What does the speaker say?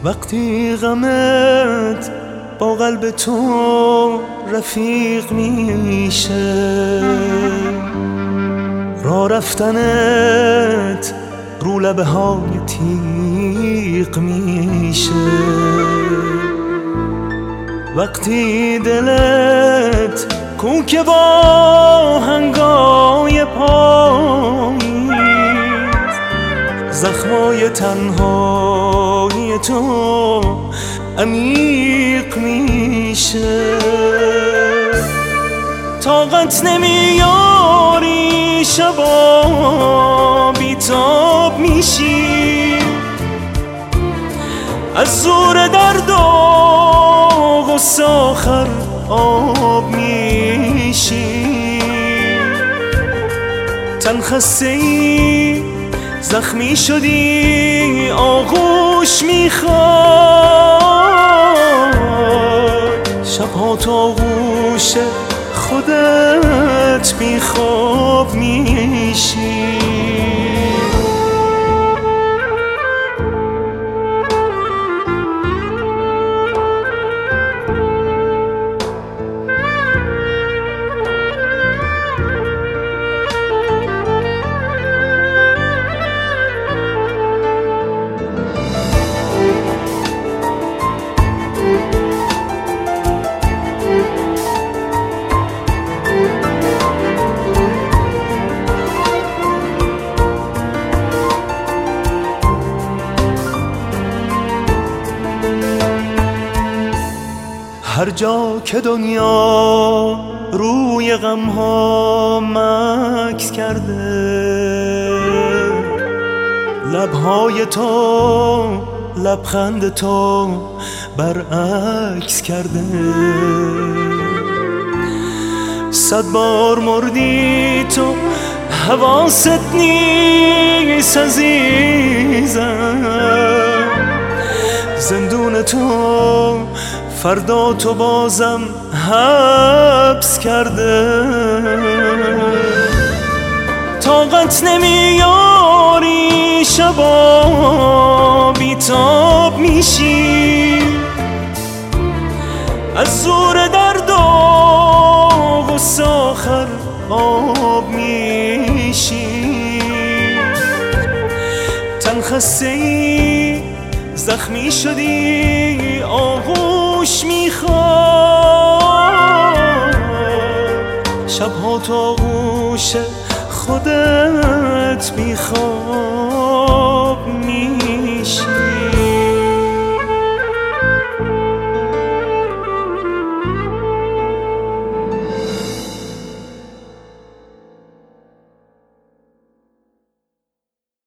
وقتی غمت با قلب تو رفیق میشه، راه رفتنت رو لبه های تیغ میشه. وقتی دلت کوک با هنگای پاییز، زخمای تنهایی تو عمیق میشه. طاقت نمیاری شبا بیتاب میشی، از زور درد و غصه آخر آب میشی. تن خسته ای زخمی شدی آغوش میخواد، شبها تو آغوش خودت بیخواب میشی. هر جا که دنیا روی غمها مکث کرده، لبهای تو لبخند تو برعکس کرده. 100 بار مردی تو حواست نیست عزیزم، زندون تو فردا تو بازم حبس کرده. طاقت نمیاری شبا بیتاب میشی، از زور درد و غصه آخر آب میشی. تن خسته ای زخمی شدی آغوش میخواد، شبها تو آغوش خودت میخواد.